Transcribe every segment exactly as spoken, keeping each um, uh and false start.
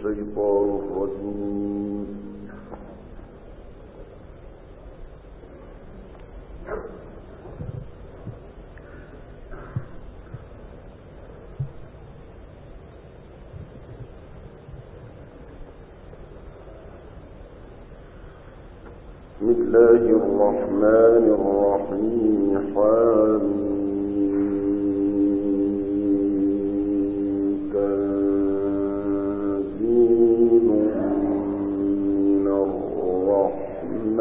الشيطان الرجيم. بسم الله الرحمن الرحيم. حميم. تنزيل من الرحمن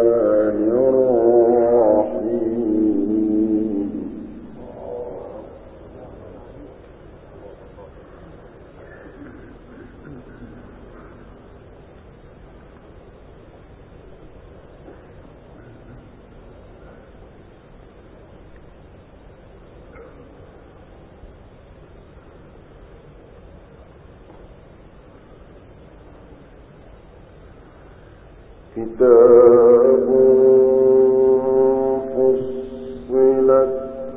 الرحيم. كتاب فصلت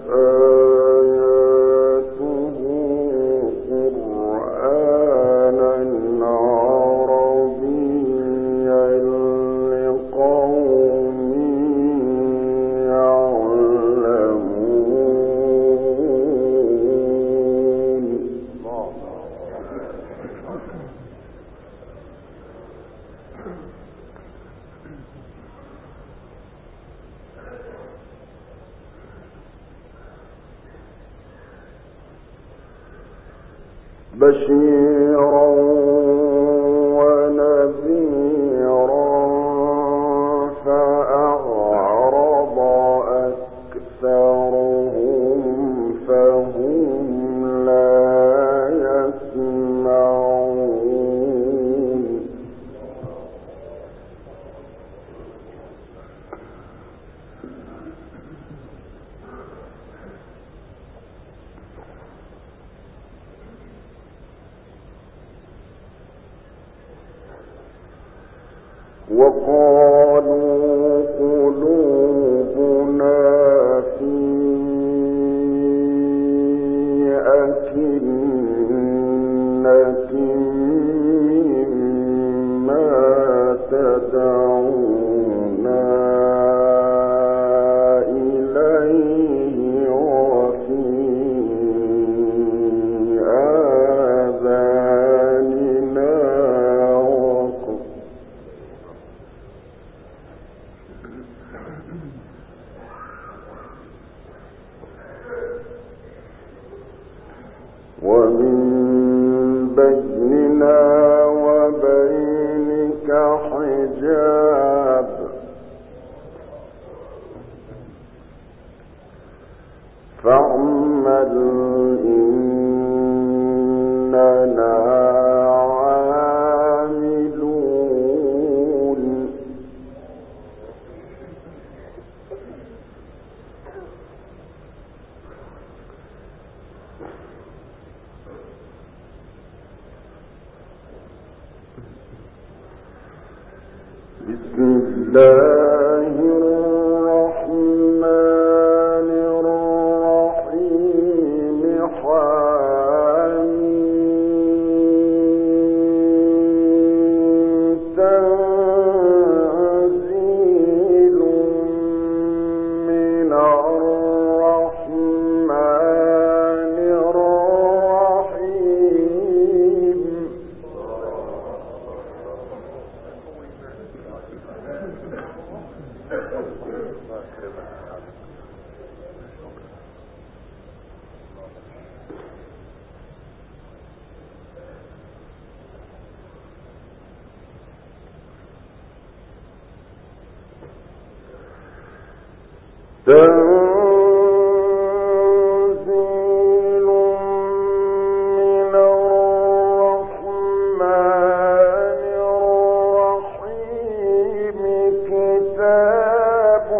آياته قرآنا عربيا لقوم يعلمون. بشيرا ونذيرا فأعرض أكثرهم فهم لا يسمعون. وقالوا قلوبنا في أكنة مما تدعونا إليه وفي آذاننا وقر. ومن بيننا وبينك حجاب فاعمل إننا عاملون. بسم الله الرحمن الرحيم. حميم. تنزيل من الرحمن الرحيم. تنزيل من الرحمن الرحيم. كتاب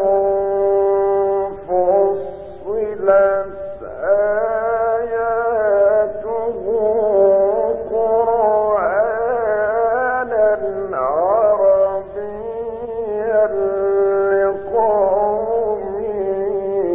فصلت آياته قرآنا عربيا لقوم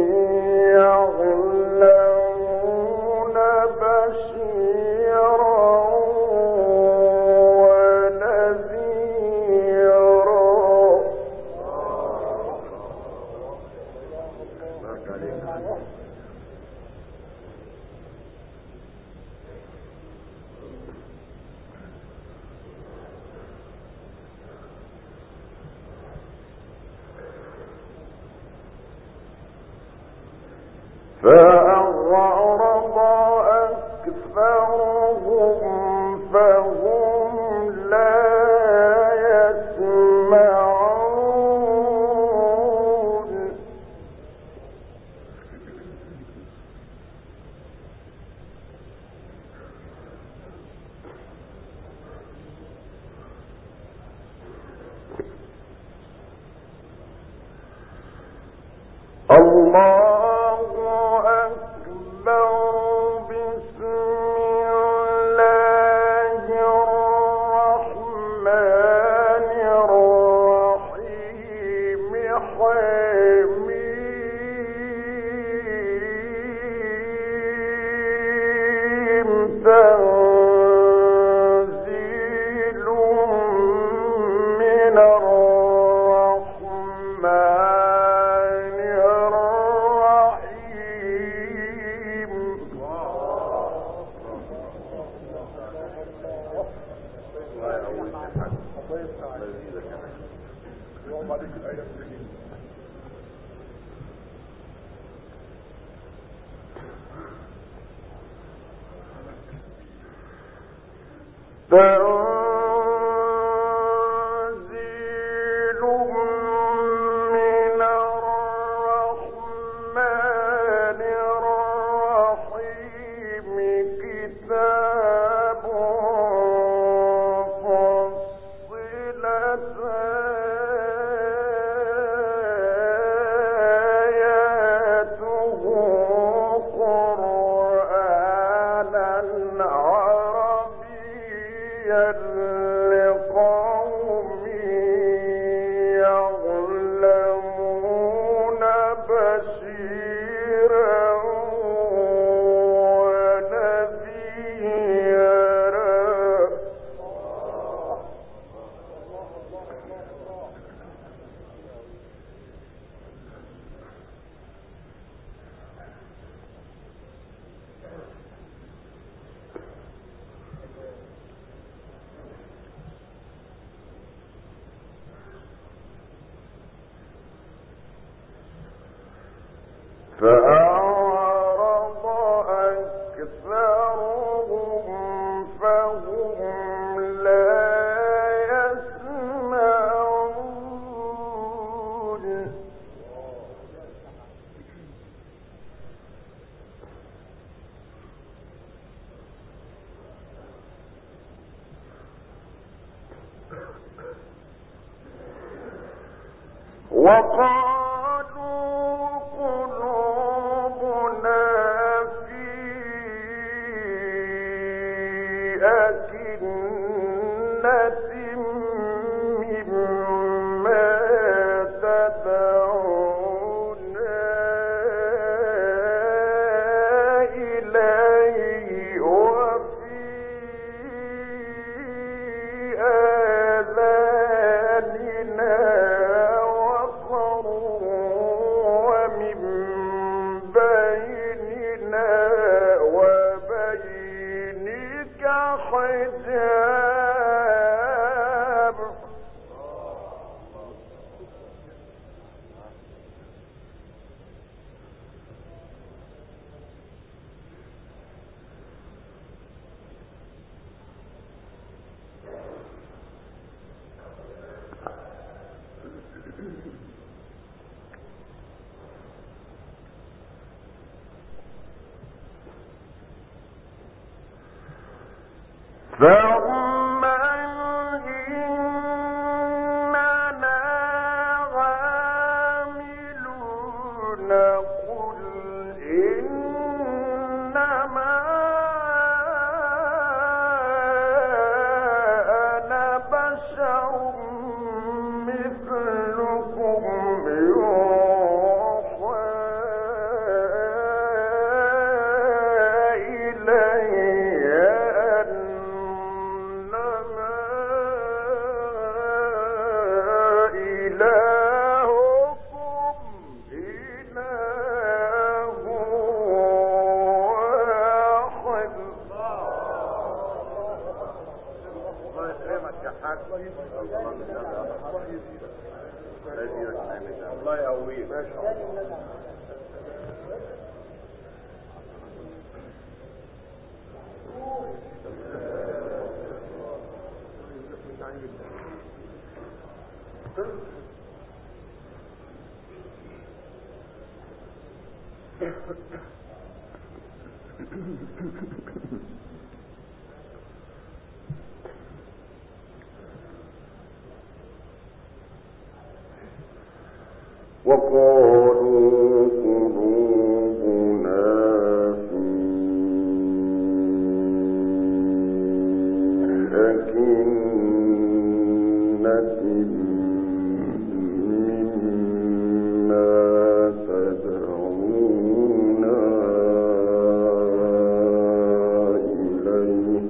فأعرض أكثرهم فهم لا يسمعون وقالوا قلوبنا في أكنة مما تدعونا إليه وفي آذاننا فهم إننا عاملون قل إنما أنا بشر مثلكم الله يقويك ما شاء الله. وقالوا قلوبنا في أكنة مما تدعونا إليه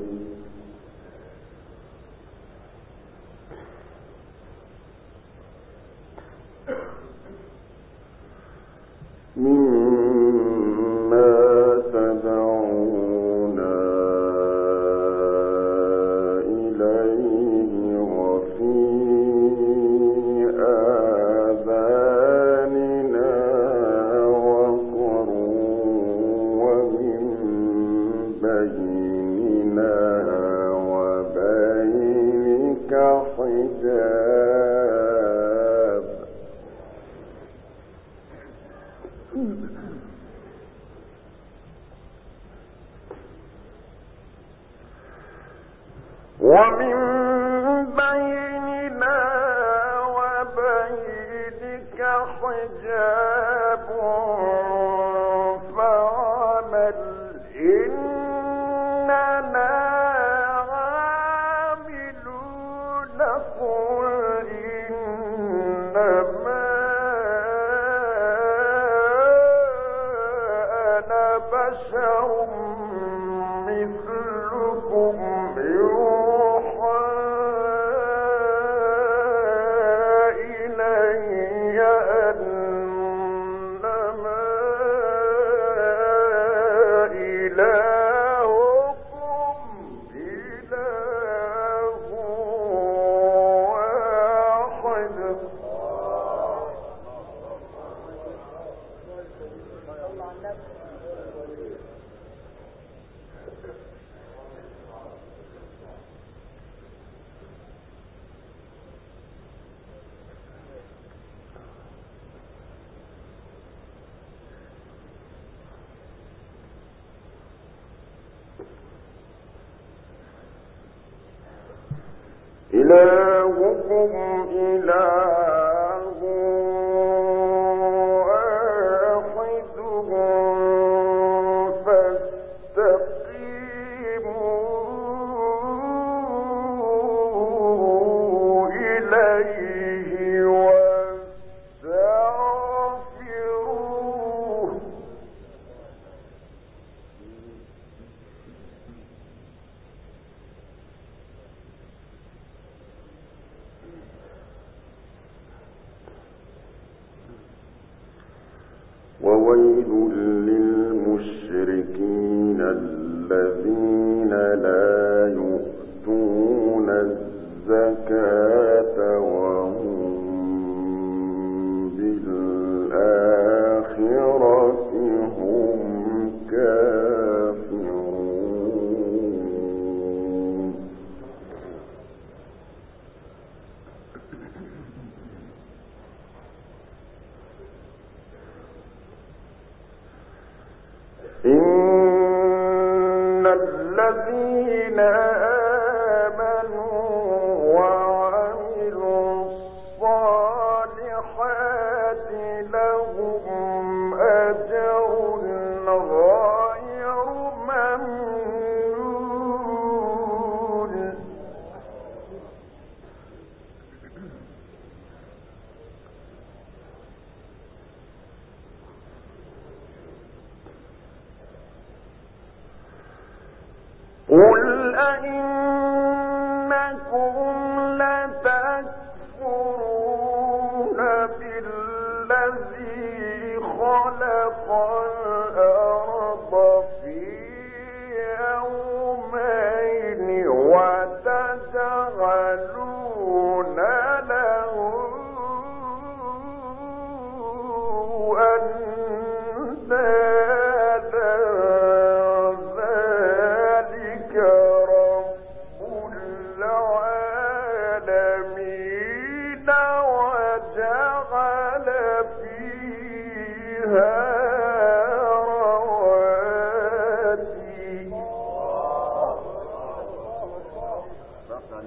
مما تدعونا إليه وفي آذاننا وقر ومن بيننا وبينك حجاب ومن بيننا وبينك حجاب فاعمل إننا عاملون قل إنما أنا بشر مثلكم يوحى إلي أنما إلهكم إله واحد إلهكم إله واحد فاستقيموا إليه واستغفروه وويل للمشركين الذين لا يؤتون الزكاة وهم بالآخرة هم كافرون إن الذين آمنوا وعملوا الصالحات لهم أجر غير ممنون قل أئنكم لتكفرون بالذي خلق الأرض في يومين وتجعلون له أندادا ذلك رب العالمين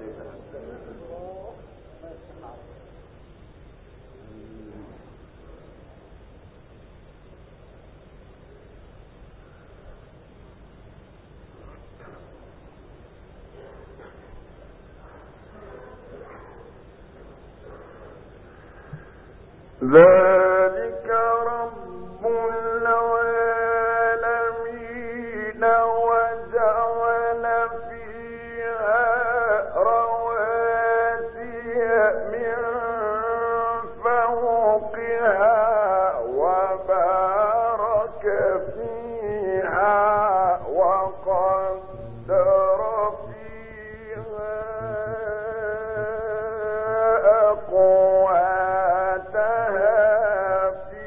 ذلك رب العالمين وجعل فيها رواسي من فوقها وبارك فيها وقدر فيها أقواتها في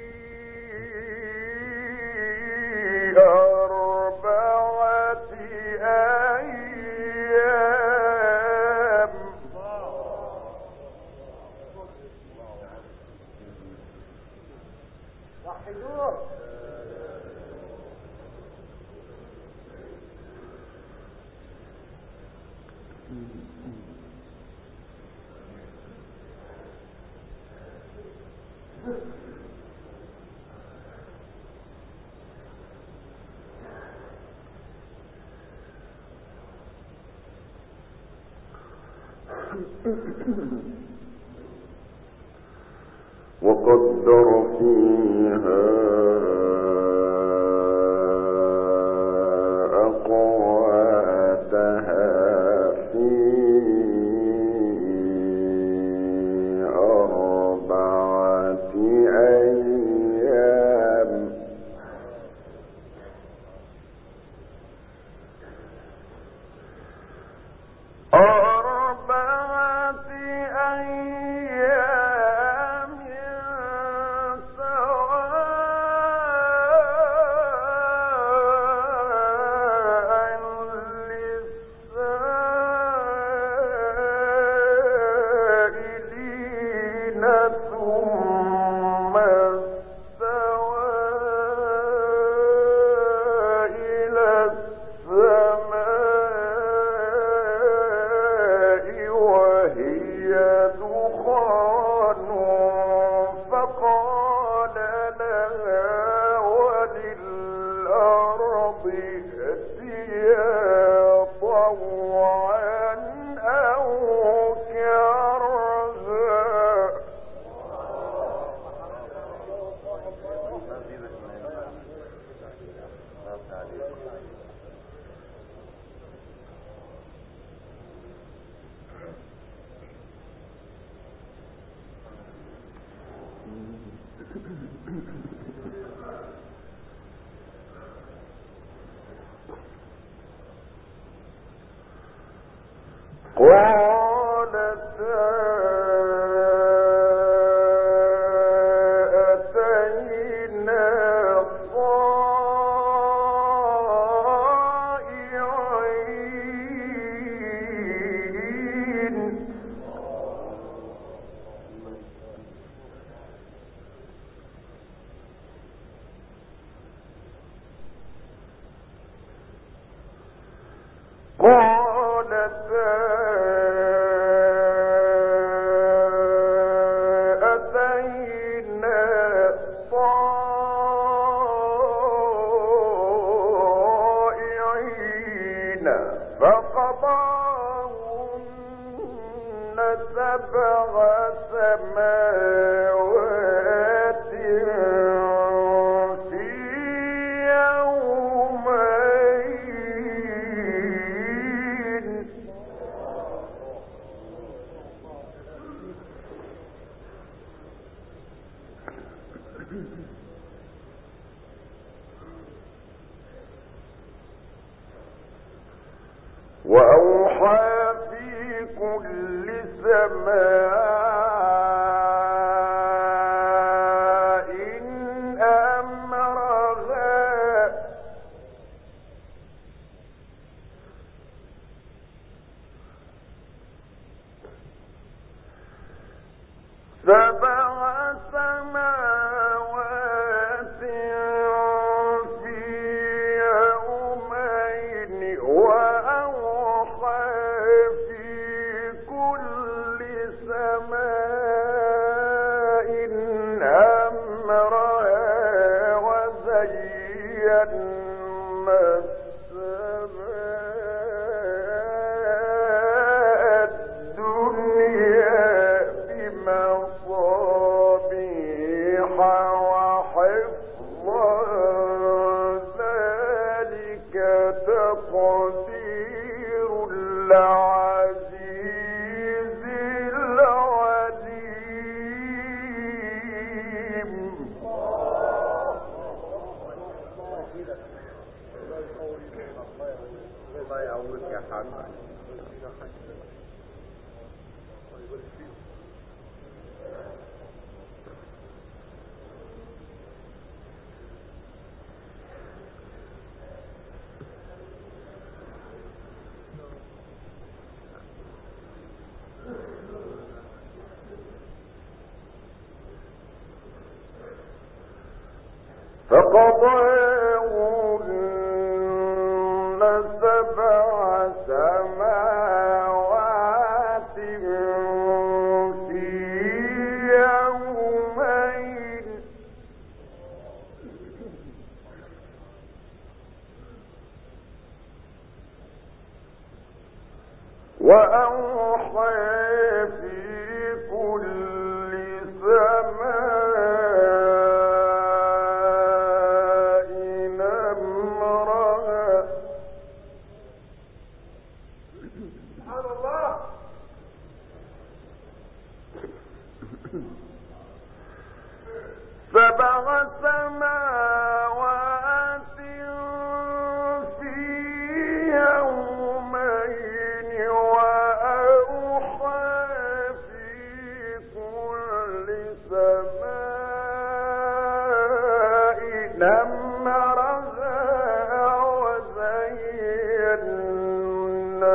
أربعة أيام. وحدوه وقدر فيها أقواتها في أربعة أيام. أربعة أيام سواء للسائلين ثم استوى إلى السماء وهي دخان فقال لها وللأرض ائتيا طوعا أو كرها. قالتا أتينا طائعين. قالتا أتينا طائعين فقضاهن سبع سماوات في يومين. وأوحى في كل سماء أمرها سبع سماوات في يومين وأوحى في فقضاهن سبع سماوات في يومين وأوحى في كل سماء أمرها سبحان الله سبع سماوات في يومين وأوحى في كل سماء أمرها وزينا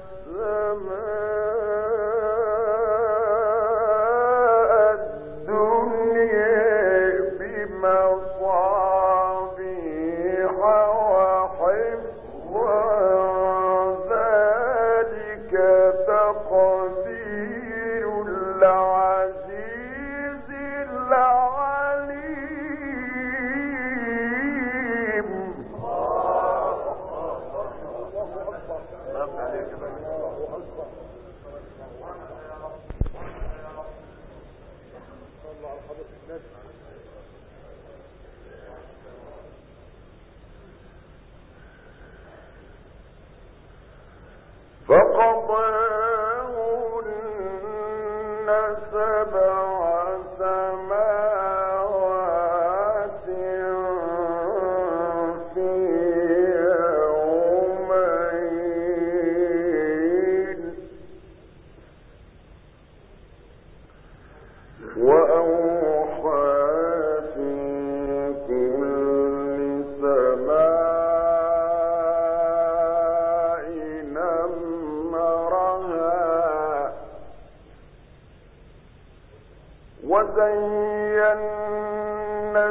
السماء الدنيا بمصابيح وحفظا ذلك تقدير العزيز العليم. فقضاهن سبع سماوات في يومين وأوحى في كل سماء أمرها وزينا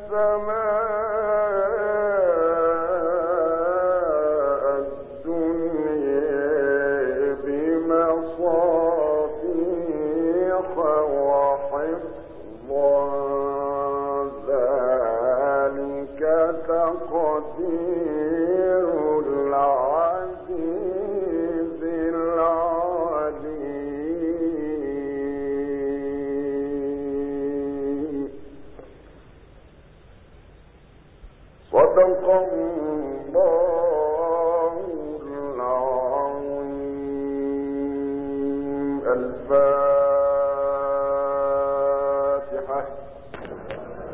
السماء الدنيا بمصابيح وحفظا ذلك تقدير العزيز العليم. صدق الله العظيم. الفاتحة.